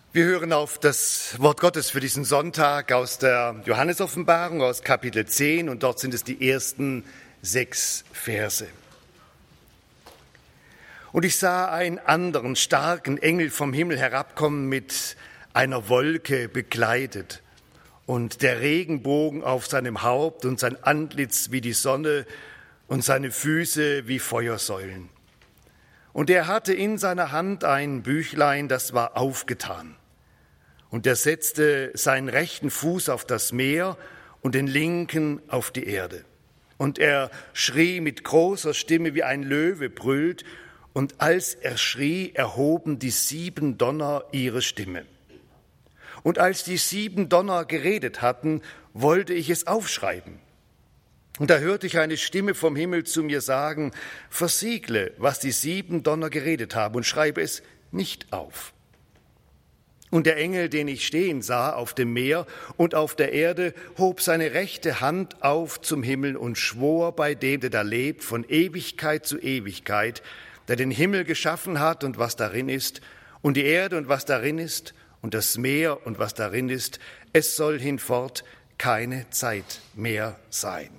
Wir hören auf das Wort Gottes für diesen Sonntag aus der Johannesoffenbarung, aus Kapitel 10, und dort sind es die ersten 6 Verse. Und ich sah einen anderen starken Engel vom Himmel herabkommen, mit einer Wolke bekleidet, und der Regenbogen auf seinem Haupt und sein Antlitz wie die Sonne und seine Füße wie Feuersäulen. Und er hatte in seiner Hand ein Büchlein, das war aufgetan. Und er setzte seinen rechten Fuß auf das Meer und den linken auf die Erde. Und er schrie mit großer Stimme, wie ein Löwe brüllt. Und als er schrie, erhoben die 7 Donner ihre Stimme. Und als die 7 Donner geredet hatten, wollte ich es aufschreiben. Und da hörte ich eine Stimme vom Himmel zu mir sagen: Versiegle, was die 7 Donner geredet haben, und schreibe es nicht auf. Und der Engel, den ich stehen sah auf dem Meer und auf der Erde, hob seine rechte Hand auf zum Himmel und schwor bei dem, der da lebt, von Ewigkeit zu Ewigkeit, der den Himmel geschaffen hat und was darin ist, und die Erde und was darin ist, und das Meer und was darin ist, es soll hinfort keine Zeit mehr sein.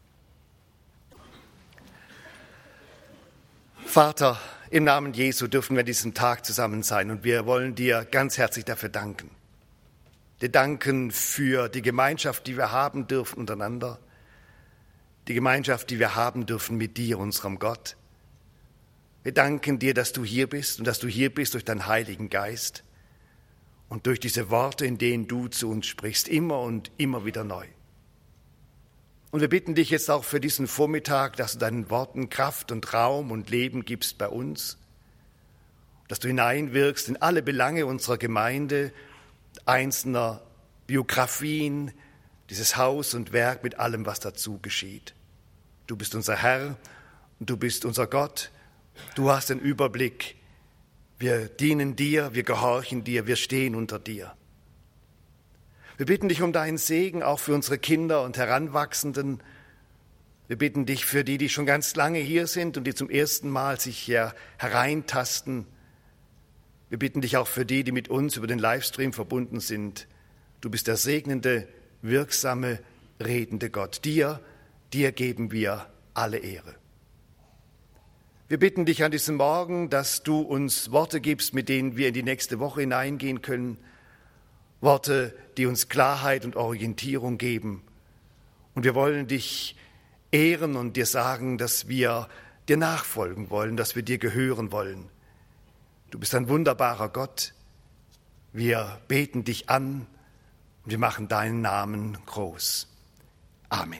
Vater, im Namen Jesu dürfen wir diesen Tag zusammen sein, und wir wollen dir ganz herzlich dafür danken. Wir danken für die Gemeinschaft, die wir haben dürfen untereinander, die Gemeinschaft, die wir haben dürfen mit dir, unserem Gott. Wir danken dir, dass du hier bist und dass du hier bist durch deinen Heiligen Geist und durch diese Worte, in denen du zu uns sprichst, immer und immer wieder neu. Und wir bitten dich jetzt auch für diesen Vormittag, dass du deinen Worten Kraft und Raum und Leben gibst bei uns, dass du hineinwirkst in alle Belange unserer Gemeinde, einzelner Biografien, dieses Haus und Werk mit allem, was dazu geschieht. Du bist unser Herr und du bist unser Gott. Du hast den Überblick. Wir dienen dir, wir gehorchen dir, wir stehen unter dir. Wir bitten dich um deinen Segen, auch für unsere Kinder und Heranwachsenden. Wir bitten dich für die, die schon ganz lange hier sind und die zum ersten Mal sich hier hereintasten. Wir bitten dich auch für die, die mit uns über den Livestream verbunden sind. Du bist der segnende, wirksame, redende Gott. Dir geben wir alle Ehre. Wir bitten dich an diesem Morgen, dass du uns Worte gibst, mit denen wir in die nächste Woche hineingehen können. Worte, die uns Klarheit und Orientierung geben. Und wir wollen dich ehren und dir sagen, dass wir dir nachfolgen wollen, dass wir dir gehören wollen. Du bist ein wunderbarer Gott. Wir beten dich an und wir machen deinen Namen groß. Amen.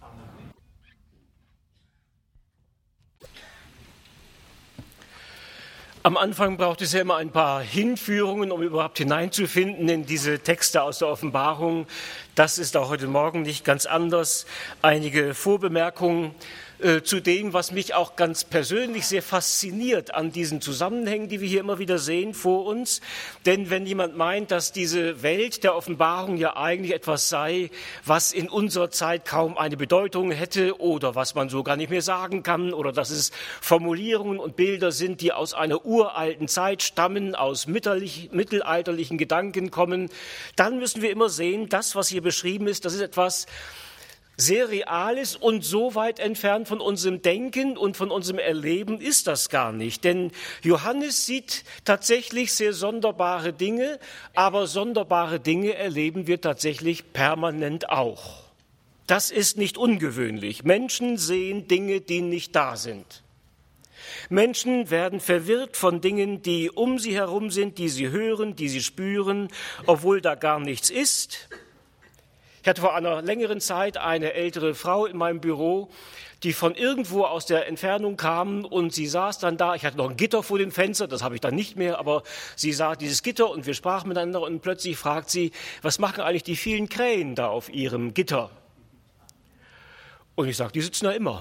Am Anfang braucht es ja immer ein paar Hinführungen, um überhaupt hineinzufinden in diese Texte aus der Offenbarung. Das ist auch heute Morgen nicht ganz anders. Einige Vorbemerkungen zu dem, was mich auch ganz persönlich sehr fasziniert an diesen Zusammenhängen, die wir hier immer wieder sehen vor uns. Denn wenn jemand meint, dass diese Welt der Offenbarung ja eigentlich etwas sei, was in unserer Zeit kaum eine Bedeutung hätte oder was man so gar nicht mehr sagen kann, oder dass es Formulierungen und Bilder sind, die aus einer uralten Zeit stammen, aus mittelalterlichen Gedanken kommen, dann müssen wir immer sehen, das, was hier beschrieben ist, das ist etwas sehr Reales, und so weit entfernt von unserem Denken und von unserem Erleben ist das gar nicht. Denn Johannes sieht tatsächlich sehr sonderbare Dinge, aber sonderbare Dinge erleben wir tatsächlich permanent auch. Das ist nicht ungewöhnlich. Menschen sehen Dinge, die nicht da sind. Menschen werden verwirrt von Dingen, die um sie herum sind, die sie hören, die sie spüren, obwohl da gar nichts ist. Ich hatte vor einer längeren Zeit eine ältere Frau in meinem Büro, die von irgendwo aus der Entfernung kam, und sie saß dann da. Ich hatte noch ein Gitter vor dem Fenster, das habe ich dann nicht mehr, aber sie sah dieses Gitter und wir sprachen miteinander, und plötzlich fragt sie: Was machen eigentlich die vielen Krähen da auf ihrem Gitter? Und ich sage: Die sitzen da immer.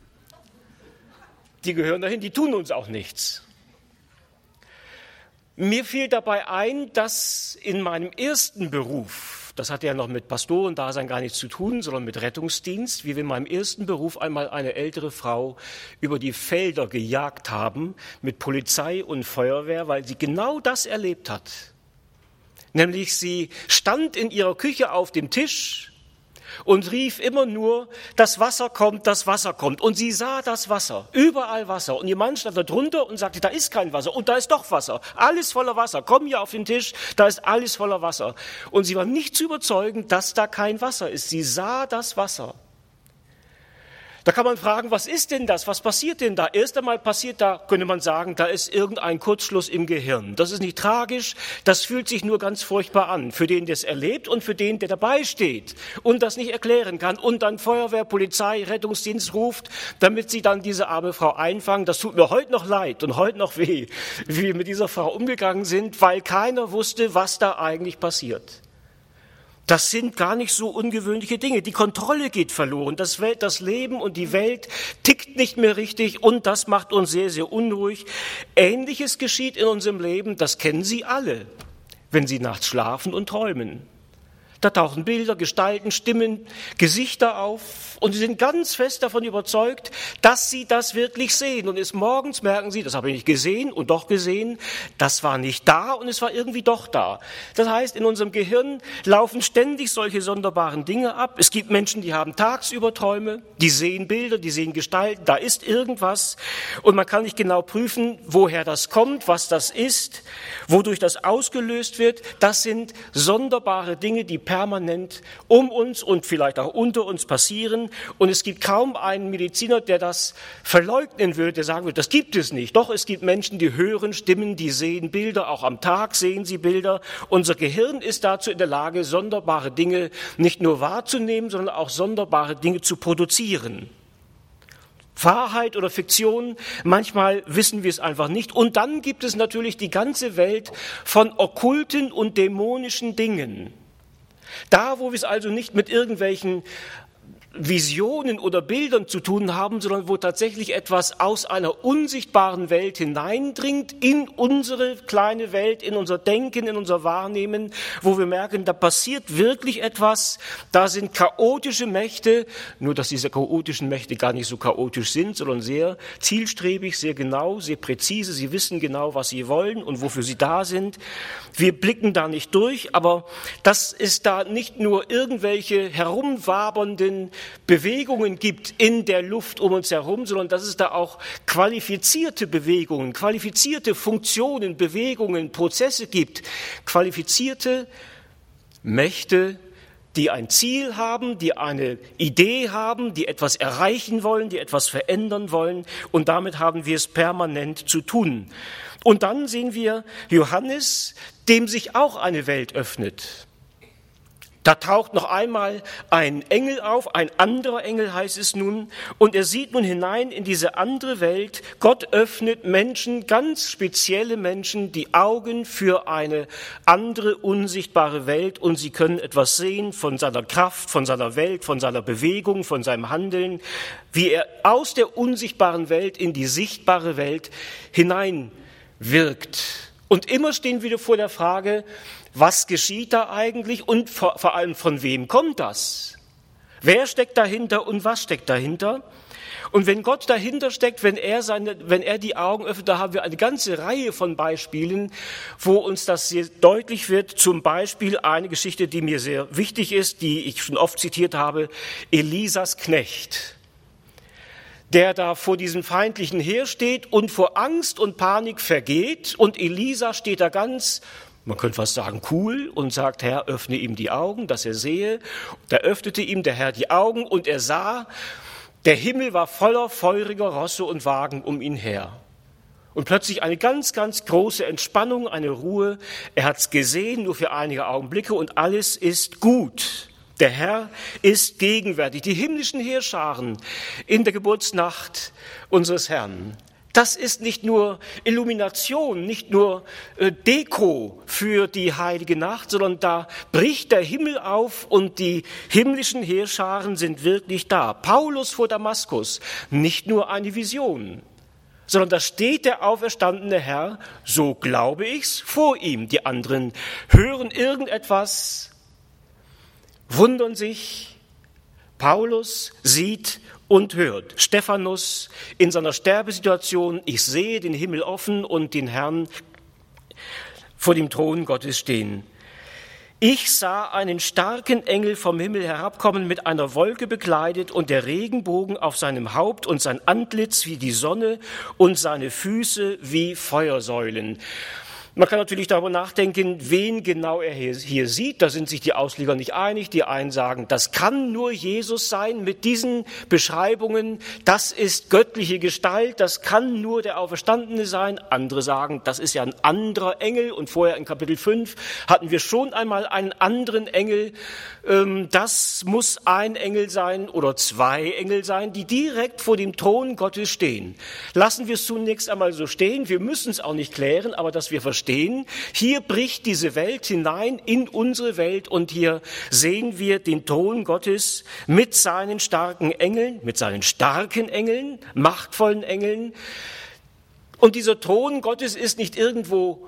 Die gehören dahin, die tun uns auch nichts. Mir fiel dabei ein, dass in meinem ersten Beruf, das hatte ja noch mit Pastorendasein gar nichts zu tun, sondern mit Rettungsdienst, wie wir in meinem ersten Beruf einmal eine ältere Frau über die Felder gejagt haben mit Polizei und Feuerwehr, weil sie genau das erlebt hat. Nämlich sie stand in ihrer Küche auf dem Tisch und rief immer nur, das Wasser kommt, das Wasser kommt. Und sie sah das Wasser, überall Wasser. Und ihr Mann stand da drunter und sagte, da ist kein Wasser. Und da ist doch Wasser, alles voller Wasser. Komm hier auf den Tisch, da ist alles voller Wasser. Und sie war nicht zu überzeugen, dass da kein Wasser ist. Sie sah das Wasser. Da kann man fragen, was ist denn das? Was passiert denn da? Erst einmal passiert da, könnte man sagen, da ist irgendein Kurzschluss im Gehirn. Das ist nicht tragisch, das fühlt sich nur ganz furchtbar an. Für den, der es erlebt und für den, der dabei steht und das nicht erklären kann und dann Feuerwehr, Polizei, Rettungsdienst ruft, damit sie dann diese arme Frau einfangen. Das tut mir heute noch leid und heute noch weh, wie wir mit dieser Frau umgegangen sind, weil keiner wusste, was da eigentlich passiert. Das sind gar nicht so ungewöhnliche Dinge. Die Kontrolle geht verloren. Das Leben und die Welt tickt nicht mehr richtig und das macht uns sehr, sehr unruhig. Ähnliches geschieht in unserem Leben, das kennen Sie alle, wenn Sie nachts schlafen und träumen. Da tauchen Bilder, Gestalten, Stimmen, Gesichter auf und Sie sind ganz fest davon überzeugt, dass Sie das wirklich sehen. Und es morgens merken Sie, das habe ich nicht gesehen und doch gesehen, das war nicht da und es war irgendwie doch da. Das heißt, in unserem Gehirn laufen ständig solche sonderbaren Dinge ab. Es gibt Menschen, die haben tagsüber Träume, die sehen Bilder, die sehen Gestalten, da ist irgendwas und man kann nicht genau prüfen, woher das kommt, was das ist, wodurch das ausgelöst wird. Das sind sonderbare Dinge, die permanent um uns und vielleicht auch unter uns passieren. Und es gibt kaum einen Mediziner, der das verleugnen würde, der sagen würde, das gibt es nicht. Doch es gibt Menschen, die hören Stimmen, die sehen Bilder, auch am Tag sehen sie Bilder. Unser Gehirn ist dazu in der Lage, sonderbare Dinge nicht nur wahrzunehmen, sondern auch sonderbare Dinge zu produzieren. Wahrheit oder Fiktion, manchmal wissen wir es einfach nicht. Und dann gibt es natürlich die ganze Welt von okkulten und dämonischen Dingen. Da, wo wir es also nicht mit irgendwelchen Visionen oder Bildern zu tun haben, sondern wo tatsächlich etwas aus einer unsichtbaren Welt hineindringt in unsere kleine Welt, in unser Denken, in unser Wahrnehmen, wo wir merken, da passiert wirklich etwas, da sind chaotische Mächte, nur dass diese chaotischen Mächte gar nicht so chaotisch sind, sondern sehr zielstrebig, sehr genau, sehr präzise, sie wissen genau, was sie wollen und wofür sie da sind. Wir blicken da nicht durch, aber das ist da nicht nur irgendwelche herumwabernden Bewegungen gibt in der Luft um uns herum, sondern dass es da auch qualifizierte Bewegungen, qualifizierte Funktionen, Bewegungen, Prozesse gibt, qualifizierte Mächte, die ein Ziel haben, die eine Idee haben, die etwas erreichen wollen, die etwas verändern wollen und damit haben wir es permanent zu tun. Und dann sehen wir Johannes, dem sich auch eine Welt öffnet. Da taucht noch einmal ein Engel auf, ein anderer Engel heißt es nun, und er sieht nun hinein in diese andere Welt. Gott öffnet Menschen, ganz spezielle Menschen, die Augen für eine andere, unsichtbare Welt und sie können etwas sehen von seiner Kraft, von seiner Welt, von seiner Bewegung, von seinem Handeln, wie er aus der unsichtbaren Welt in die sichtbare Welt hineinwirkt. Und immer stehen wir vor der Frage, was geschieht da eigentlich und vor allem von wem kommt das? Wer steckt dahinter und was steckt dahinter? Und wenn Gott dahinter steckt, wenn er die Augen öffnet, da haben wir eine ganze Reihe von Beispielen, wo uns das sehr deutlich wird. Zum Beispiel eine Geschichte, die mir sehr wichtig ist, die ich schon oft zitiert habe, Elisas Knecht, der da vor diesem feindlichen Heer steht und vor Angst und Panik vergeht. Und Elisa steht da ganz, man könnte fast sagen, cool und sagt, Herr, öffne ihm die Augen, dass er sehe. Da öffnete ihm der Herr die Augen und er sah, der Himmel war voller feuriger Rosse und Wagen um ihn her. Und plötzlich eine ganz, ganz große Entspannung, eine Ruhe. Er hat's gesehen, nur für einige Augenblicke und alles ist gut. Der Herr ist gegenwärtig. Die himmlischen Heerscharen in der Geburtsnacht unseres Herrn. Das ist nicht nur Illumination, nicht nur Deko für die heilige Nacht, sondern da bricht der Himmel auf und die himmlischen Heerscharen sind wirklich da. Paulus vor Damaskus, nicht nur eine Vision, sondern da steht der auferstandene Herr, so glaube ich's, vor ihm. Die anderen hören irgendetwas, wundern sich. Paulus sieht und hört. Stephanus in seiner Sterbesituation, ich sehe den Himmel offen und den Herrn vor dem Thron Gottes stehen. Ich sah einen starken Engel vom Himmel herabkommen, mit einer Wolke bekleidet und der Regenbogen auf seinem Haupt und sein Antlitz wie die Sonne und seine Füße wie Feuersäulen. Man kann natürlich darüber nachdenken, wen genau er hier sieht. Da sind sich die Ausleger nicht einig. Die einen sagen, das kann nur Jesus sein mit diesen Beschreibungen. Das ist göttliche Gestalt. Das kann nur der Auferstandene sein. Andere sagen, das ist ja ein anderer Engel. Und vorher in Kapitel 5 hatten wir schon einmal einen anderen Engel. Das muss ein Engel sein oder zwei Engel sein, die direkt vor dem Thron Gottes stehen. Lassen wir es zunächst einmal so stehen. Wir müssen es auch nicht klären, aber dass wir verstehen, hier bricht diese Welt hinein in unsere Welt und hier sehen wir den Thron Gottes mit seinen starken Engeln, machtvollen Engeln. Und dieser Thron Gottes ist nicht irgendwo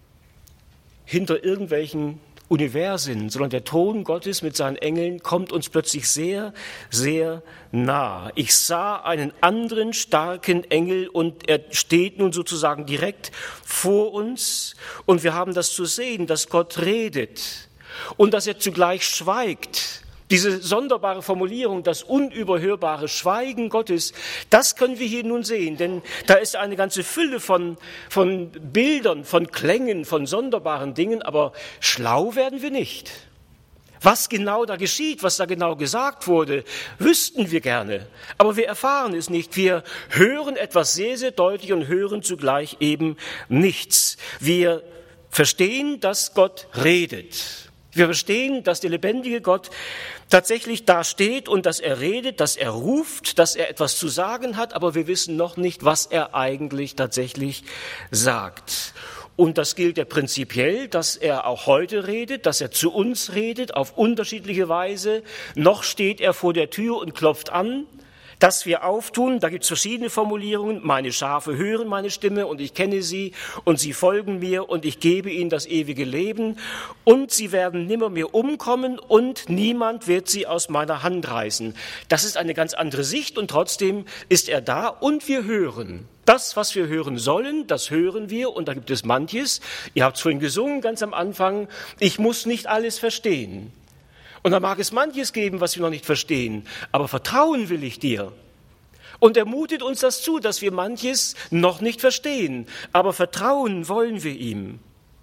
hinter irgendwelchen Universen, sondern der Thron Gottes mit seinen Engeln kommt uns plötzlich sehr, sehr nah. Ich sah einen anderen starken Engel und er steht nun sozusagen direkt vor uns und wir haben das zu sehen, dass Gott redet und dass er zugleich schweigt. Diese sonderbare Formulierung, das unüberhörbare Schweigen Gottes, das können wir hier nun sehen, denn da ist eine ganze Fülle von Bildern, von Klängen, von sonderbaren Dingen, aber schlau werden wir nicht. Was genau da geschieht, was da genau gesagt wurde, wüssten wir gerne, aber wir erfahren es nicht. Wir hören etwas sehr, sehr deutlich und hören zugleich eben nichts. Wir verstehen, dass Gott redet. Wir verstehen, dass der lebendige Gott tatsächlich da steht und dass er redet, dass er ruft, dass er etwas zu sagen hat, aber wir wissen noch nicht, was er eigentlich tatsächlich sagt. Und das gilt ja prinzipiell, dass er auch heute redet, dass er zu uns redet auf unterschiedliche Weise. Noch steht er vor der Tür und klopft an. Dass wir auftun, da gibt es verschiedene Formulierungen. Meine Schafe hören meine Stimme und ich kenne sie und sie folgen mir und ich gebe ihnen das ewige Leben und sie werden nimmermehr umkommen und niemand wird sie aus meiner Hand reißen. Das ist eine ganz andere Sicht und trotzdem ist er da und wir hören. Das, was wir hören sollen, das hören wir und da gibt es manches. Ihr habt es vorhin gesungen, ganz am Anfang. Ich muss nicht alles verstehen. Und da mag es manches geben, was wir noch nicht verstehen, aber vertrauen will ich dir. Und er mutet uns das zu, dass wir manches noch nicht verstehen, aber vertrauen wollen wir ihm.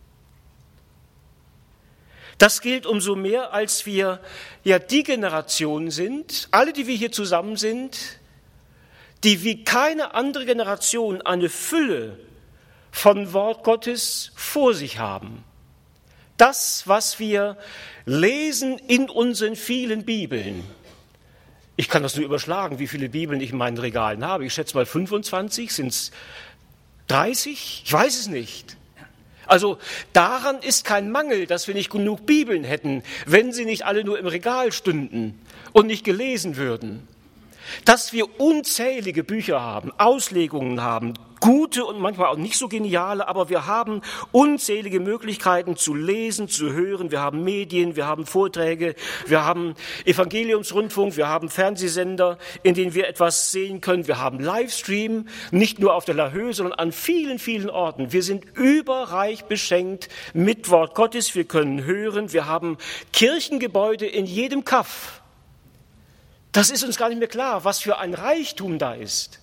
Das gilt umso mehr, als wir ja die Generation sind, alle, die wir hier zusammen sind, die wie keine andere Generation eine Fülle von Wort Gottes vor sich haben. Das, was wir lesen in unseren vielen Bibeln. Ich kann das nur überschlagen, wie viele Bibeln ich in meinen Regalen habe. Ich schätze mal 25, sind es 30? Ich weiß es nicht. Also daran ist kein Mangel, dass wir nicht genug Bibeln hätten, wenn sie nicht alle nur im Regal stünden und nicht gelesen würden. Dass wir unzählige Bücher haben, Auslegungen haben, gute und manchmal auch nicht so geniale, aber wir haben unzählige Möglichkeiten zu lesen, zu hören. Wir haben Medien, wir haben Vorträge, wir haben Evangeliumsrundfunk, wir haben Fernsehsender, in denen wir etwas sehen können. Wir haben Livestream, nicht nur auf der La Höhe, sondern an vielen, vielen Orten. Wir sind überreich beschenkt mit Wort Gottes. Wir können hören. Wir haben Kirchengebäude in jedem Kaff. Das ist uns gar nicht mehr klar, was für ein Reichtum da ist.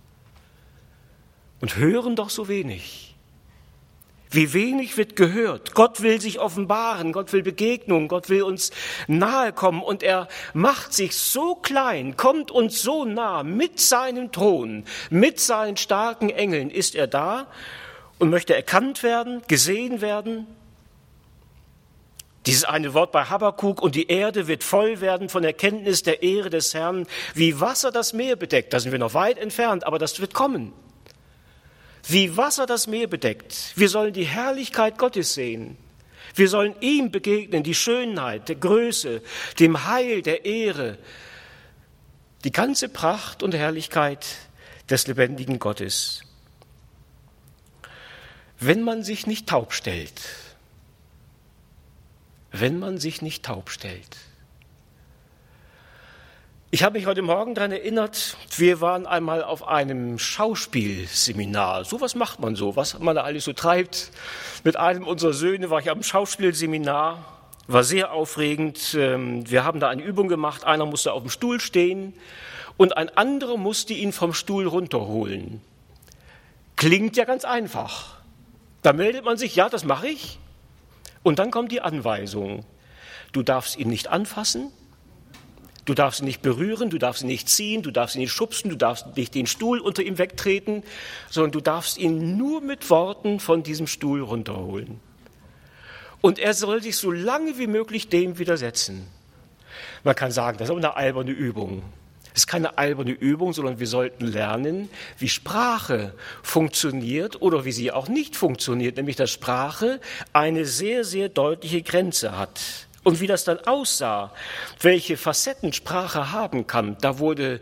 Und hören doch so wenig. Wie wenig wird gehört. Gott will sich offenbaren, Gott will Begegnung, Gott will uns nahe kommen und er macht sich so klein, kommt uns so nah mit seinem Thron, mit seinen starken Engeln ist er da und möchte erkannt werden, gesehen werden. Dieses eine Wort bei Habakuk, und die Erde wird voll werden von Erkenntnis der Ehre des Herrn, wie Wasser das Meer bedeckt. Da sind wir noch weit entfernt, aber das wird kommen. Wie Wasser das Meer bedeckt. Wir sollen die Herrlichkeit Gottes sehen. Wir sollen ihm begegnen, die Schönheit, der Größe, dem Heil, der Ehre, die ganze Pracht und Herrlichkeit des lebendigen Gottes. Wenn man sich nicht taub stellt, Ich habe mich heute Morgen daran erinnert, wir waren einmal auf einem Schauspielseminar. Sowas macht man so, was man da alles so treibt. Mit einem unserer Söhne war ich am Schauspielseminar War sehr aufregend. Wir haben da eine Übung gemacht. Einer musste auf dem Stuhl stehen und ein anderer musste ihn vom Stuhl runterholen. Klingt ja ganz einfach. Da meldet man sich, ja, das mache ich. Und dann kommt die Anweisung. Du darfst ihn nicht anfassen, du darfst ihn nicht berühren, du darfst ihn nicht ziehen, du darfst ihn nicht schubsen, du darfst nicht den Stuhl unter ihm wegtreten, sondern du darfst ihn nur mit Worten von diesem Stuhl runterholen. Und er soll sich so lange wie möglich dem widersetzen. Man kann sagen, das ist aber eine alberne Übung. Es ist keine alberne Übung, sondern wir sollten lernen, wie Sprache funktioniert oder wie sie auch nicht funktioniert, nämlich dass Sprache eine sehr, sehr deutliche Grenze hat. Und wie das dann aussah, welche Facetten Sprache haben kann, da wurde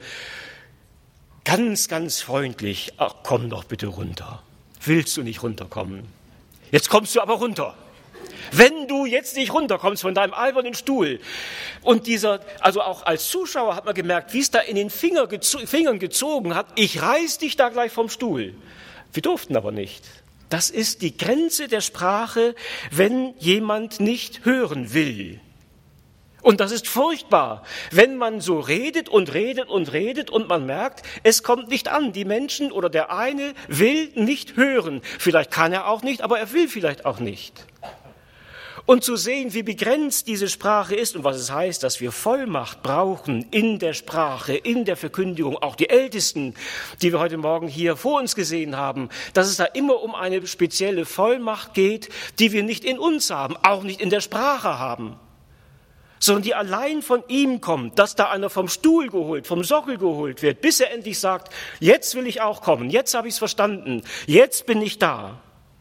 ganz, ganz freundlich, ach, komm doch bitte runter. Willst du nicht runterkommen? Jetzt kommst du aber runter. Wenn du jetzt nicht runterkommst von deinem albernen Stuhl. Und also auch als Zuschauer hat man gemerkt, wie es da in den Fingern gezogen hat, ich reiß dich da gleich vom Stuhl. Wir durften aber nicht. Das ist die Grenze der Sprache, wenn jemand nicht hören will. Und das ist furchtbar, wenn man so redet und redet und redet und man merkt, es kommt nicht an. Die Menschen oder der eine will nicht hören. Vielleicht kann er auch nicht, aber er will vielleicht auch nicht. Und zu sehen, wie begrenzt diese Sprache ist und was es heißt, dass wir Vollmacht brauchen in der Sprache, in der Verkündigung, auch die Ältesten, die wir heute Morgen hier vor uns gesehen haben, dass es da immer um eine spezielle Vollmacht geht, die wir nicht in uns haben, auch nicht in der Sprache haben, sondern die allein von ihm kommt, dass da einer vom Stuhl geholt, vom Sockel geholt wird, bis er endlich sagt, jetzt will ich auch kommen, jetzt habe ich es verstanden, jetzt bin ich da.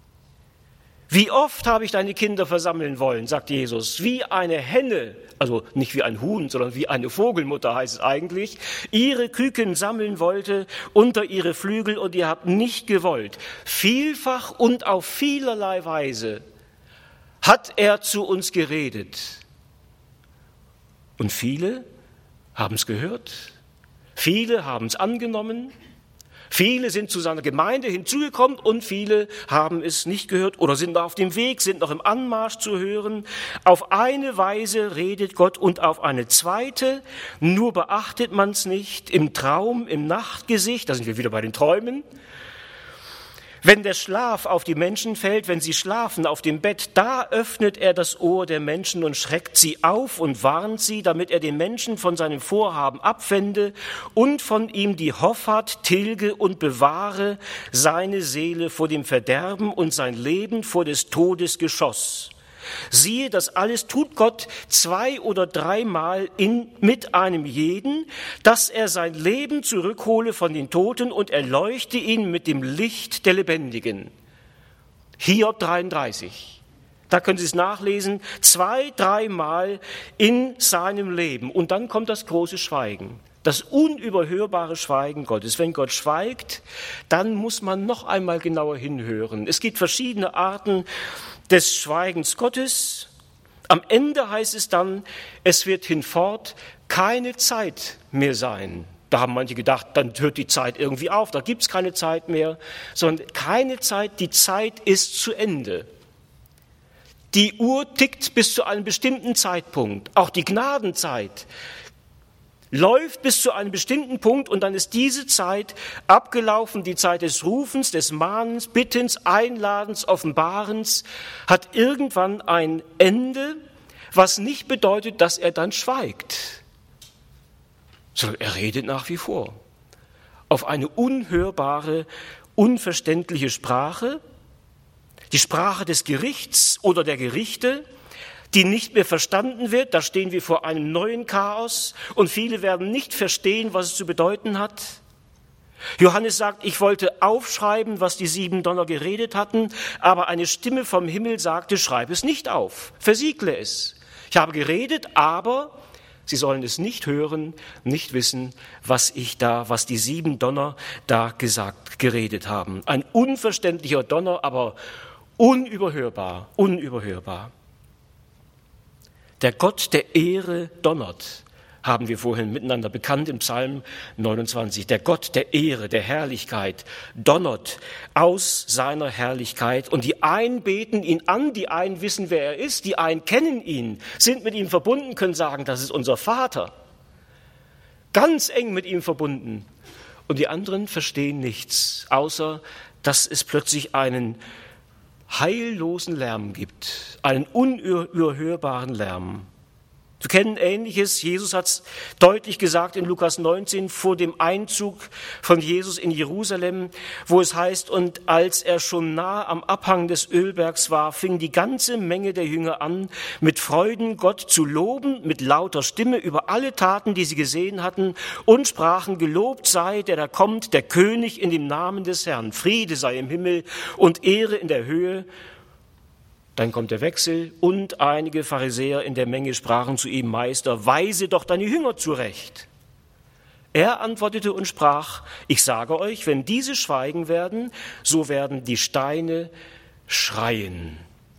Wie oft habe ich deine Kinder versammeln wollen, sagt Jesus, wie eine Henne, also nicht wie ein Huhn, sondern wie eine Vogelmutter heißt es eigentlich, ihre Küken sammeln wollte unter ihre Flügel und ihr habt nicht gewollt. Vielfach und auf vielerlei Weise hat er zu uns geredet. Und viele haben es gehört, viele haben es angenommen, viele sind zu seiner Gemeinde hinzugekommen und viele haben es nicht gehört oder sind noch auf dem Weg, sind noch im Anmarsch zu hören. Auf eine Weise redet Gott und auf eine zweite, nur beachtet man es nicht, im Traum, im Nachtgesicht, da sind wir wieder bei den Träumen. Wenn der Schlaf auf die Menschen fällt, wenn sie schlafen auf dem Bett, da öffnet er das Ohr der Menschen und schreckt sie auf und warnt sie, damit er den Menschen von seinem Vorhaben abwende und von ihm die Hoffart tilge und bewahre seine Seele vor dem Verderben und sein Leben vor des Todes Geschoss. Siehe, das alles tut Gott 2 oder 3 Mal mit einem jeden, dass er sein Leben zurückhole von den Toten und erleuchte ihn mit dem Licht der Lebendigen. Hiob 33. Da können Sie es nachlesen, 2, 3 Mal in seinem Leben. Und dann kommt das große Schweigen. Das unüberhörbare Schweigen Gottes. Wenn Gott schweigt, dann muss man noch einmal genauer hinhören. Es gibt verschiedene Arten des Schweigens Gottes. Am Ende heißt es dann, es wird hinfort keine Zeit mehr sein. Da haben manche gedacht, dann hört die Zeit irgendwie auf, da gibt es keine Zeit mehr, sondern keine Zeit, die Zeit ist zu Ende. Die Uhr tickt bis zu einem bestimmten Zeitpunkt, auch die Gnadenzeit läuft bis zu einem bestimmten Punkt und dann ist diese Zeit abgelaufen, die Zeit des Rufens, des Mahnens, Bittens, Einladens, Offenbarens, hat irgendwann ein Ende, was nicht bedeutet, dass er dann schweigt, sondern er redet nach wie vor auf eine unhörbare, unverständliche Sprache, die Sprache des Gerichts oder der Gerichte, die nicht mehr verstanden wird. Da stehen wir vor einem neuen Chaos und viele werden nicht verstehen, was es zu bedeuten hat. Johannes sagt, ich wollte aufschreiben, was die 7 Donner geredet hatten, aber eine Stimme vom Himmel sagte, schreib es nicht auf, versiegle es. Ich habe geredet, aber sie sollen es nicht hören, nicht wissen, was die 7 Donner da geredet haben. Ein unverständlicher Donner, aber unüberhörbar, unüberhörbar. Der Gott der Ehre donnert, haben wir vorhin miteinander bekannt im Psalm 29. Der Gott der Ehre, der Herrlichkeit, donnert aus seiner Herrlichkeit. Und die einen beten ihn an, die einen wissen, wer er ist, die einen kennen ihn, sind mit ihm verbunden, können sagen, das ist unser Vater. Ganz eng mit ihm verbunden. Und die anderen verstehen nichts, außer dass es plötzlich einen heillosen Lärm gibt, einen unüberhörbaren Lärm. Wir kennen Ähnliches. Jesus hat es deutlich gesagt in Lukas 19 vor dem Einzug von Jesus in Jerusalem, wo es heißt, und als er schon nah am Abhang des Ölbergs war, fing die ganze Menge der Jünger an, mit Freuden Gott zu loben, mit lauter Stimme über alle Taten, die sie gesehen hatten, und sprachen, gelobt sei der da kommt, der König in dem Namen des Herrn. Friede sei im Himmel und Ehre in der Höhe. Dann kommt der Wechsel und einige Pharisäer in der Menge sprachen zu ihm, Meister, weise doch deine Jünger zurecht. Er antwortete und sprach, ich sage euch, wenn diese schweigen werden, so werden die Steine schreien.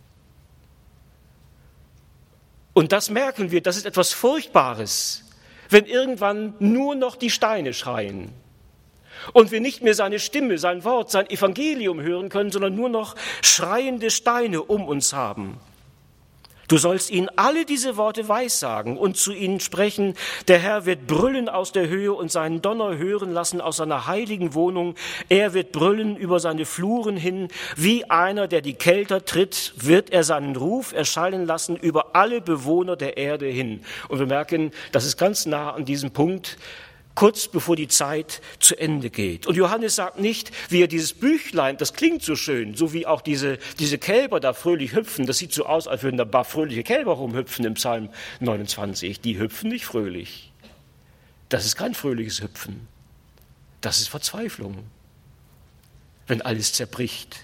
Und das merken wir, das ist etwas Furchtbares, wenn irgendwann nur noch die Steine schreien. Und wir nicht mehr seine Stimme, sein Wort, sein Evangelium hören können, sondern nur noch schreiende Steine um uns haben. Du sollst ihnen alle diese Worte weissagen und zu ihnen sprechen, der Herr wird brüllen aus der Höhe und seinen Donner hören lassen aus seiner heiligen Wohnung. Er wird brüllen über seine Fluren hin, wie einer, der die Kelter tritt, wird er seinen Ruf erschallen lassen über alle Bewohner der Erde hin. Und wir merken, das ist ganz nah an diesem Punkt, kurz bevor die Zeit zu Ende geht. Und Johannes sagt nicht, wie er dieses Büchlein, das klingt so schön, so wie auch diese Kälber da fröhlich hüpfen, das sieht so aus, als würden da ein paar fröhliche Kälber rumhüpfen im Psalm 29. Die hüpfen nicht fröhlich. Das ist kein fröhliches Hüpfen. Das ist Verzweiflung, wenn alles zerbricht.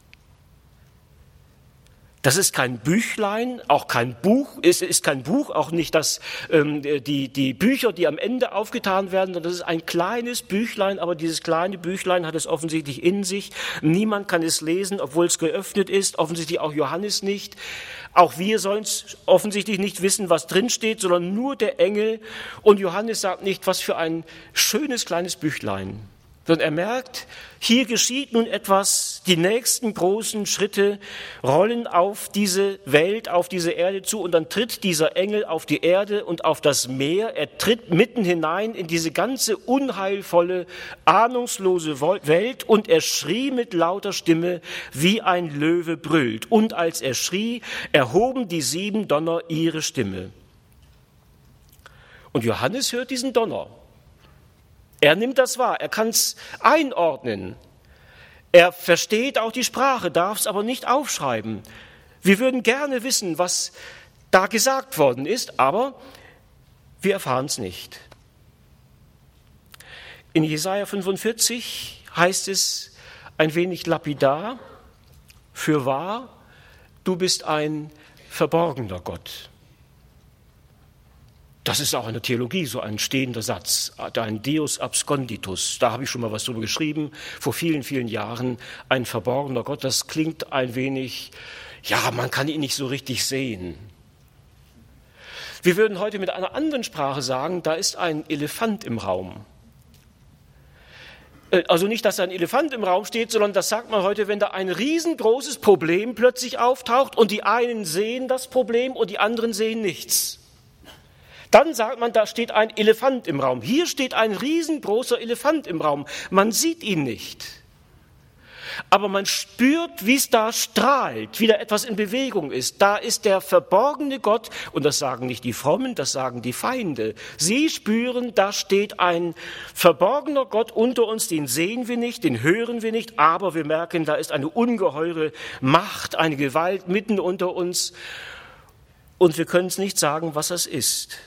Das ist kein Büchlein, auch kein Buch, es ist kein Buch, auch nicht die Bücher, die am Ende aufgetan werden, sondern das ist ein kleines Büchlein, aber dieses kleine Büchlein hat es offensichtlich in sich. Niemand kann es lesen, obwohl es geöffnet ist, offensichtlich auch Johannes nicht. Auch wir sollen es offensichtlich nicht wissen, was drinsteht, sondern nur der Engel. Und Johannes sagt nicht, was für ein schönes kleines Büchlein. Sondern er merkt, hier geschieht nun etwas, die nächsten großen Schritte rollen auf diese Welt, auf diese Erde zu und dann tritt dieser Engel auf die Erde und auf das Meer. Er tritt mitten hinein in diese ganze unheilvolle, ahnungslose Welt und er schrie mit lauter Stimme, wie ein Löwe brüllt. Und als er schrie, erhoben die 7 Donner ihre Stimme. Und Johannes hört diesen Donner. Er nimmt das wahr, er kann es einordnen. Er versteht auch die Sprache, darf es aber nicht aufschreiben. Wir würden gerne wissen, was da gesagt worden ist, aber wir erfahren es nicht. In Jesaja 45 heißt es ein wenig lapidar, fürwahr, du bist ein verborgener Gott. Das ist auch in der Theologie so ein stehender Satz, ein Deus absconditus. Da habe ich schon mal was drüber geschrieben, vor vielen, vielen Jahren. Ein verborgener Gott, das klingt ein wenig, ja, man kann ihn nicht so richtig sehen. Wir würden heute mit einer anderen Sprache sagen, da ist ein Elefant im Raum. Also nicht, dass da ein Elefant im Raum steht, sondern das sagt man heute, wenn da ein riesengroßes Problem plötzlich auftaucht und die einen sehen das Problem und die anderen sehen nichts. Dann sagt man, da steht ein Elefant im Raum. Hier steht ein riesengroßer Elefant im Raum. Man sieht ihn nicht. Aber man spürt, wie es da strahlt, wie da etwas in Bewegung ist. Da ist der verborgene Gott, und das sagen nicht die Frommen, das sagen die Feinde. Sie spüren, da steht ein verborgener Gott unter uns, den sehen wir nicht, den hören wir nicht, aber wir merken, da ist eine ungeheure Macht, eine Gewalt mitten unter uns. Und wir können es nicht sagen, was das ist.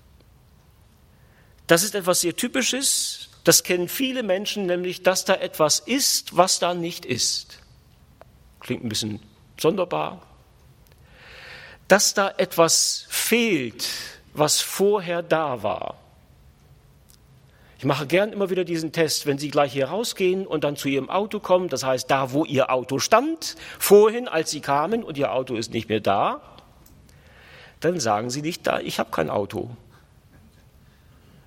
Das ist etwas sehr Typisches, das kennen viele Menschen, nämlich, dass da etwas ist, was da nicht ist. Klingt ein bisschen sonderbar. Dass da etwas fehlt, was vorher da war. Ich mache gern immer wieder diesen Test, wenn Sie gleich hier rausgehen und dann zu Ihrem Auto kommen, das heißt, da, wo Ihr Auto stand, vorhin, als Sie kamen und Ihr Auto ist nicht mehr da, dann sagen Sie nicht, da, ich habe kein Auto.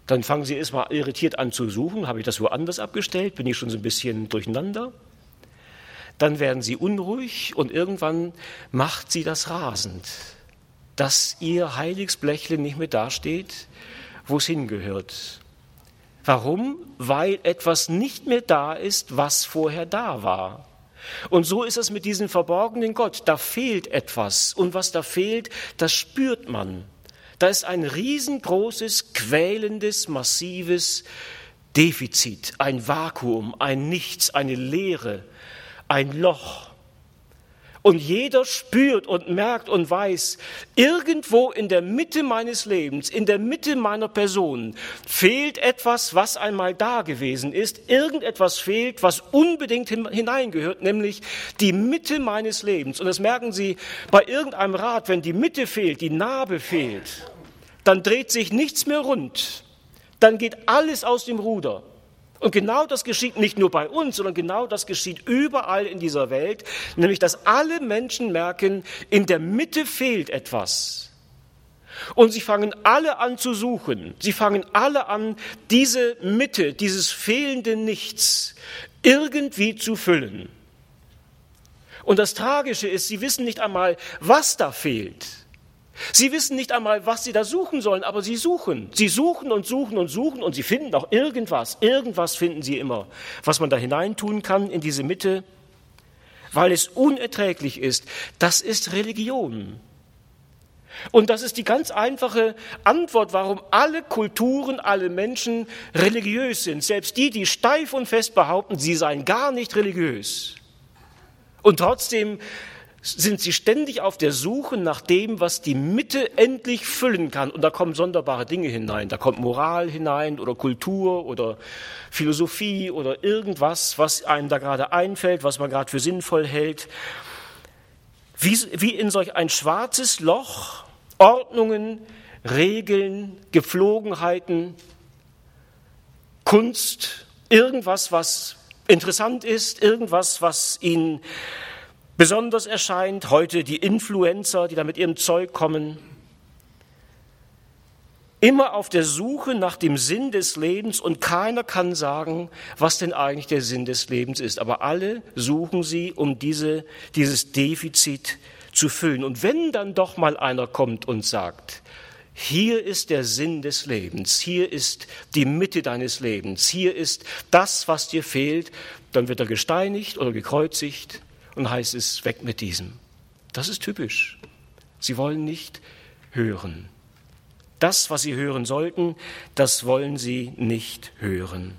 Dann fangen Sie erstmal irritiert an zu suchen. Habe ich das woanders abgestellt? Bin ich schon so ein bisschen durcheinander? Dann werden Sie unruhig und irgendwann macht Sie das rasend, dass Ihr Heiligsblechle nicht mehr dasteht, wo es hingehört. Warum? Weil etwas nicht mehr da ist, was vorher da war. Und so ist es mit diesem verborgenen Gott. Da fehlt etwas. Und was da fehlt, das spürt man. Da ist ein riesengroßes, quälendes, massives Defizit, ein Vakuum, ein Nichts, eine Leere, ein Loch. Und jeder spürt und merkt und weiß, irgendwo in der Mitte meines Lebens, in der Mitte meiner Person fehlt etwas, was einmal da gewesen ist. Irgendetwas fehlt, was unbedingt hineingehört, nämlich die Mitte meines Lebens. Und das merken Sie bei irgendeinem Rad, wenn die Mitte fehlt, die Narbe fehlt, dann dreht sich nichts mehr rund. Dann geht alles aus dem Ruder. Und genau das geschieht nicht nur bei uns, sondern genau das geschieht überall in dieser Welt, nämlich dass alle Menschen merken, in der Mitte fehlt etwas. Und sie fangen alle an zu suchen. Sie fangen alle an, diese Mitte, dieses fehlende Nichts irgendwie zu füllen. Und das Tragische ist, sie wissen nicht einmal, was da fehlt. Sie wissen nicht einmal, was sie da suchen sollen, aber sie suchen. Sie suchen und suchen und suchen und sie finden auch irgendwas. Irgendwas finden sie immer, was man da hineintun kann in diese Mitte, weil es unerträglich ist. Das ist Religion. Und das ist die ganz einfache Antwort, warum alle Kulturen, alle Menschen religiös sind. Selbst die, die steif und fest behaupten, sie seien gar nicht religiös. Und trotzdem sind sie ständig auf der Suche nach dem, was die Mitte endlich füllen kann. Und da kommen sonderbare Dinge hinein. Da kommt Moral hinein oder Kultur oder Philosophie oder irgendwas, was einem da gerade einfällt, was man gerade für sinnvoll hält. Wie in solch ein schwarzes Loch Ordnungen, Regeln, Gepflogenheiten, Kunst, irgendwas, was interessant ist, irgendwas, was ihnen besonders erscheint, heute die Influencer, die da mit ihrem Zeug kommen, immer auf der Suche nach dem Sinn des Lebens und keiner kann sagen, was denn eigentlich der Sinn des Lebens ist. Aber alle suchen sie, um dieses Defizit zu füllen. Und wenn dann doch mal einer kommt und sagt, hier ist der Sinn des Lebens, hier ist die Mitte deines Lebens, hier ist das, was dir fehlt, dann wird er gesteinigt oder gekreuzigt. Und heißt es, weg mit diesem. Das ist typisch. Sie wollen nicht hören. Das, was sie hören sollten, das wollen sie nicht hören.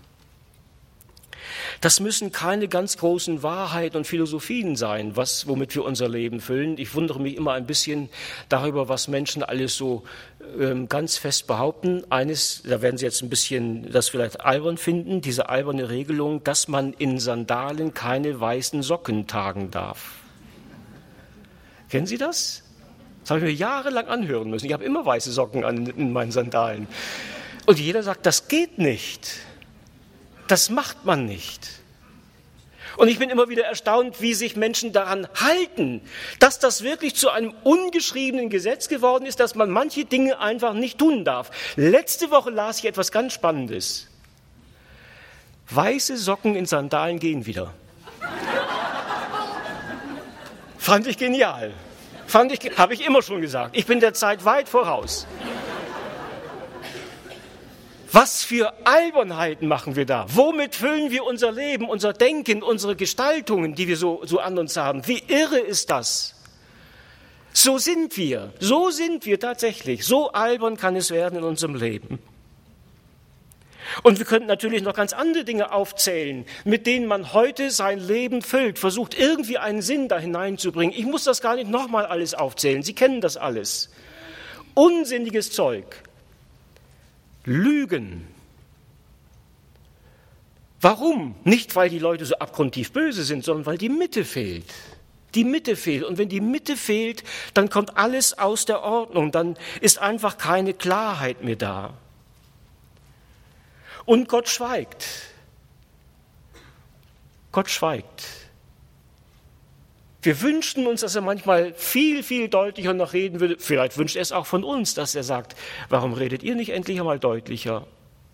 Das müssen keine ganz großen Wahrheiten und Philosophien sein, womit wir unser Leben füllen. Ich wundere mich immer ein bisschen darüber, was Menschen alles so ganz fest behaupten. Eines, da werden Sie jetzt ein bisschen das vielleicht albern finden, diese alberne Regelung, dass man in Sandalen keine weißen Socken tragen darf. Kennen Sie das? Das habe ich mir jahrelang anhören müssen. Ich habe immer weiße Socken an in meinen Sandalen. Und jeder sagt, das geht nicht. Das macht man nicht. Und ich bin immer wieder erstaunt, wie sich Menschen daran halten, dass das wirklich zu einem ungeschriebenen Gesetz geworden ist, dass man manche Dinge einfach nicht tun darf. Letzte Woche las ich etwas ganz Spannendes. Weiße Socken in Sandalen gehen wieder. Fand ich genial. Habe ich immer schon gesagt. Ich bin der Zeit weit voraus. Was für Albernheiten machen wir da? Womit füllen wir unser Leben, unser Denken, unsere Gestaltungen, die wir so an uns haben? Wie irre ist das? So sind wir tatsächlich. So albern kann es werden in unserem Leben. Und wir könnten natürlich noch ganz andere Dinge aufzählen, mit denen man heute sein Leben füllt, versucht irgendwie einen Sinn da hineinzubringen. Ich muss das gar nicht nochmal alles aufzählen, Sie kennen das alles. Unsinniges Zeug. Lügen. Warum? Nicht, weil die Leute so abgrundtief böse sind, sondern weil die Mitte fehlt. Die Mitte fehlt. Und wenn die Mitte fehlt, dann kommt alles aus der Ordnung. Dann ist einfach keine Klarheit mehr da. Und Gott schweigt. Gott schweigt. Wir wünschten uns, dass er manchmal viel, viel deutlicher noch reden würde. Vielleicht wünscht er es auch von uns, dass er sagt, warum redet ihr nicht endlich einmal deutlicher?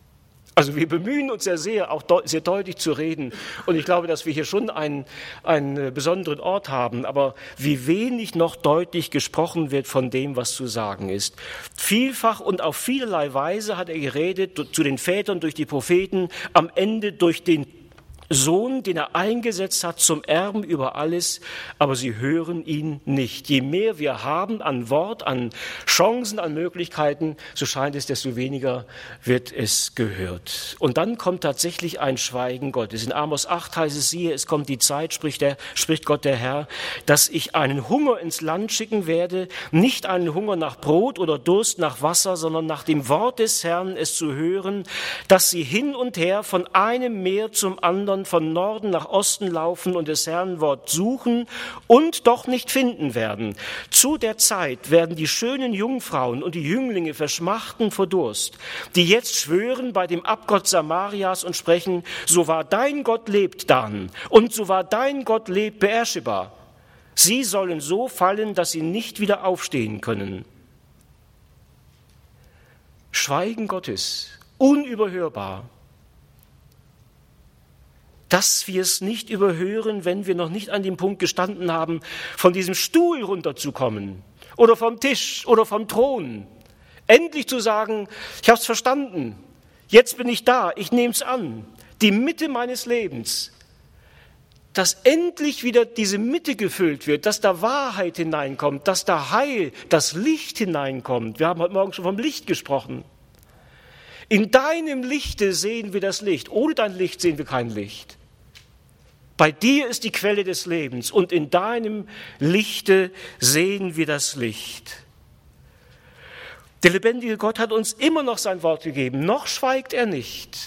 Also wir bemühen uns ja sehr, auch sehr deutlich zu reden. Und ich glaube, dass wir hier schon einen besonderen Ort haben. Aber wie wenig noch deutlich gesprochen wird von dem, was zu sagen ist. Vielfach und auf vielerlei Weise hat er geredet, zu den Vätern durch die Propheten, am Ende durch den Sohn, den er eingesetzt hat zum Erben über alles, aber sie hören ihn nicht. Je mehr wir haben an Wort, an Chancen, an Möglichkeiten, so scheint es, desto weniger wird es gehört. Und dann kommt tatsächlich ein Schweigen Gottes. In Amos 8 heißt es, siehe, es kommt die Zeit, spricht Gott der Herr, dass ich einen Hunger ins Land schicken werde, nicht einen Hunger nach Brot oder Durst nach Wasser, sondern nach dem Wort des Herrn, es zu hören, dass sie hin und her von einem Meer zum anderen, von Norden nach Osten laufen und des Herrn Wort suchen und doch nicht finden werden. Zu der Zeit werden die schönen Jungfrauen und die Jünglinge verschmachten vor Durst, die jetzt schwören bei dem Abgott Samarias und sprechen, so wahr dein Gott lebt, Dan, und so wahr dein Gott lebt, Beersheba. Sie sollen so fallen, dass sie nicht wieder aufstehen können. Schweigen Gottes, unüberhörbar. Dass wir es nicht überhören, wenn wir noch nicht an dem Punkt gestanden haben, von diesem Stuhl runterzukommen oder vom Tisch oder vom Thron. Endlich zu sagen, ich habe es verstanden, jetzt bin ich da, ich nehme es an, die Mitte meines Lebens. Dass endlich wieder diese Mitte gefüllt wird, dass da Wahrheit hineinkommt, dass da Heil, das Licht hineinkommt. Wir haben heute Morgen schon vom Licht gesprochen. In deinem Lichte sehen wir das Licht. Ohne dein Licht sehen wir kein Licht. Bei dir ist die Quelle des Lebens und in deinem Lichte sehen wir das Licht. Der lebendige Gott hat uns immer noch sein Wort gegeben. Noch schweigt er nicht,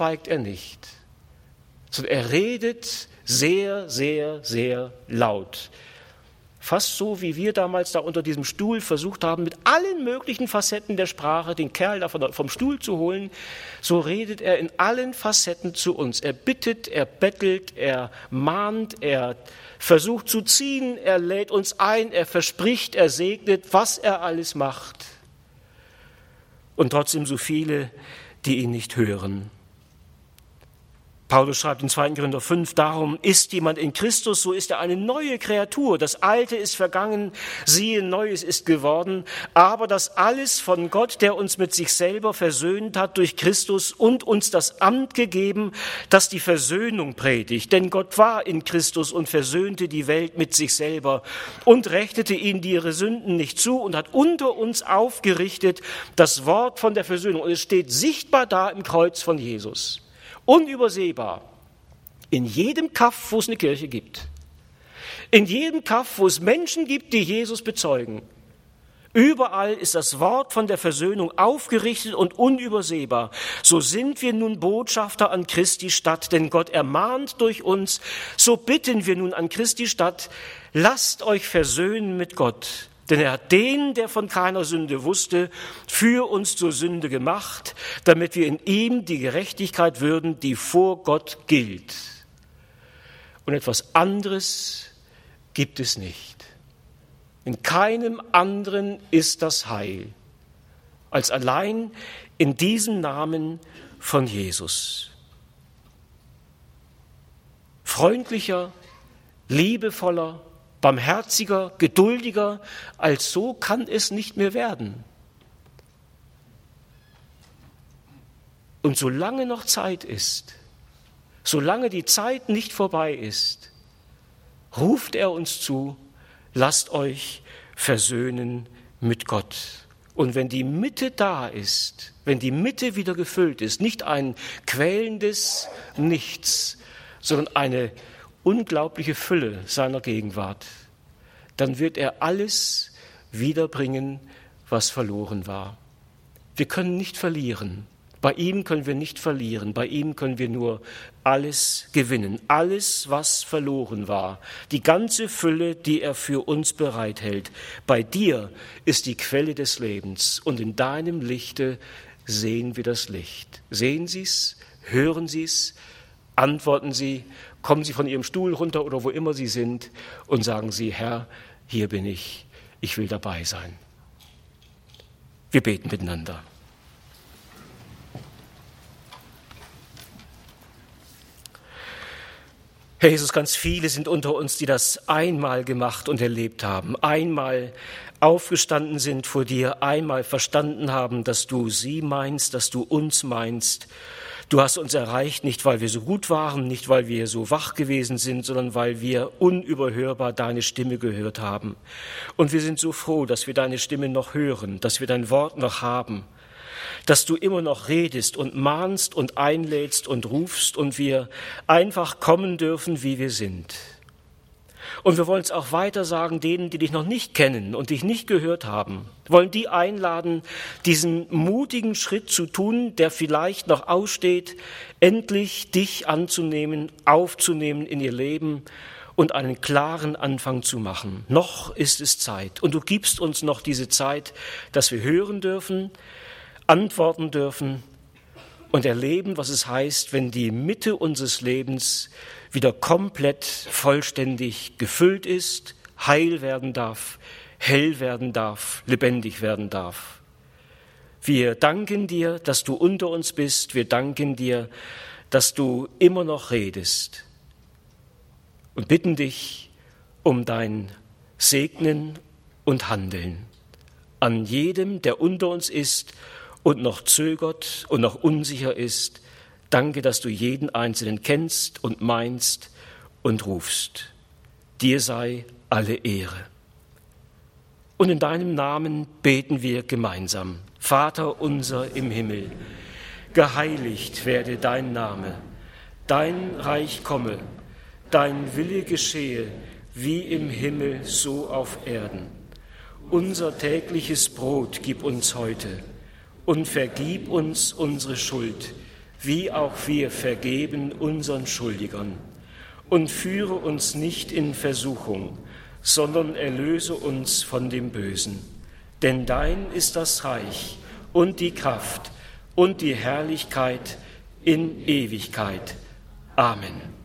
sondern er redet sehr, sehr, sehr laut. Fast so, wie wir damals da unter diesem Stuhl versucht haben, mit allen möglichen Facetten der Sprache den Kerl da vom Stuhl zu holen, so redet er in allen Facetten zu uns. Er bittet, er bettelt, er mahnt, er versucht zu ziehen, er lädt uns ein, er verspricht, er segnet, was er alles macht. Und trotzdem so viele, die ihn nicht hören. Paulus schreibt in 2. Korinther 5, darum ist jemand in Christus, so ist er eine neue Kreatur. Das Alte ist vergangen, siehe, Neues ist geworden. Aber das alles von Gott, der uns mit sich selber versöhnt hat durch Christus und uns das Amt gegeben, das die Versöhnung predigt. Denn Gott war in Christus und versöhnte die Welt mit sich selber und rechnete ihnen ihre Sünden nicht zu und hat unter uns aufgerichtet das Wort von der Versöhnung. Und es steht sichtbar da im Kreuz von Jesus. Unübersehbar. In jedem Kaff, wo es eine Kirche gibt. In jedem Kaff, wo es Menschen gibt, die Jesus bezeugen. Überall ist das Wort von der Versöhnung aufgerichtet und unübersehbar. So sind wir nun Botschafter an Christi Stadt, denn Gott ermahnt durch uns. So bitten wir nun an Christi Stadt, lasst euch versöhnen mit Gott. Denn er hat den, der von keiner Sünde wusste, für uns zur Sünde gemacht, damit wir in ihm die Gerechtigkeit würden, die vor Gott gilt. Und etwas anderes gibt es nicht. In keinem anderen ist das Heil, als allein in diesem Namen von Jesus. Freundlicher, liebevoller, barmherziger, geduldiger, als so kann es nicht mehr werden. Und solange noch Zeit ist, solange die Zeit nicht vorbei ist, ruft er uns zu, lasst euch versöhnen mit Gott. Und wenn die Mitte da ist, wenn die Mitte wieder gefüllt ist, nicht ein quälendes Nichts, sondern eine unglaubliche Fülle seiner Gegenwart, dann wird er alles wiederbringen, was verloren war. Wir können nicht verlieren. Bei ihm können wir nicht verlieren. Bei ihm können wir nur alles gewinnen. Alles, was verloren war. Die ganze Fülle, die er für uns bereithält. Bei dir ist die Quelle des Lebens. Und in deinem Lichte sehen wir das Licht. Sehen Sie es? Hören Sie es? Antworten Sie? Kommen Sie von Ihrem Stuhl runter oder wo immer Sie sind und sagen Sie, Herr, hier bin ich will dabei sein. Wir beten miteinander. Herr Jesus, ganz viele sind unter uns, die das einmal gemacht und erlebt haben, einmal aufgestanden sind vor dir, einmal verstanden haben, dass du sie meinst, dass du uns meinst. Du hast uns erreicht, nicht weil wir so gut waren, nicht weil wir so wach gewesen sind, sondern weil wir unüberhörbar deine Stimme gehört haben. Und wir sind so froh, dass wir deine Stimme noch hören, dass wir dein Wort noch haben, dass du immer noch redest und mahnst und einlädst und rufst und wir einfach kommen dürfen, wie wir sind. Und wir wollen es auch weiter sagen denen, die dich noch nicht kennen und dich nicht gehört haben. Wir wollen die einladen, diesen mutigen Schritt zu tun, der vielleicht noch aussteht, endlich dich anzunehmen, aufzunehmen in ihr Leben und einen klaren Anfang zu machen. Noch ist es Zeit. Und du gibst uns noch diese Zeit, dass wir hören dürfen, antworten dürfen und erleben, was es heißt, wenn die Mitte unseres Lebens wieder komplett, vollständig gefüllt ist, heil werden darf, hell werden darf, lebendig werden darf. Wir danken dir, dass du unter uns bist. Wir danken dir, dass du immer noch redest und bitten dich um dein Segnen und Handeln an jedem, der unter uns ist und noch zögert und noch unsicher ist. Danke, dass du jeden Einzelnen kennst und meinst und rufst. Dir sei alle Ehre. Und in deinem Namen beten wir gemeinsam. Vater unser im Himmel, geheiligt werde dein Name, dein Reich komme, dein Wille geschehe, wie im Himmel so auf Erden. Unser tägliches Brot gib uns heute und vergib uns unsere Schuld, wie auch wir vergeben unseren Schuldigern. Und führe uns nicht in Versuchung, sondern erlöse uns von dem Bösen. Denn dein ist das Reich und die Kraft und die Herrlichkeit in Ewigkeit. Amen.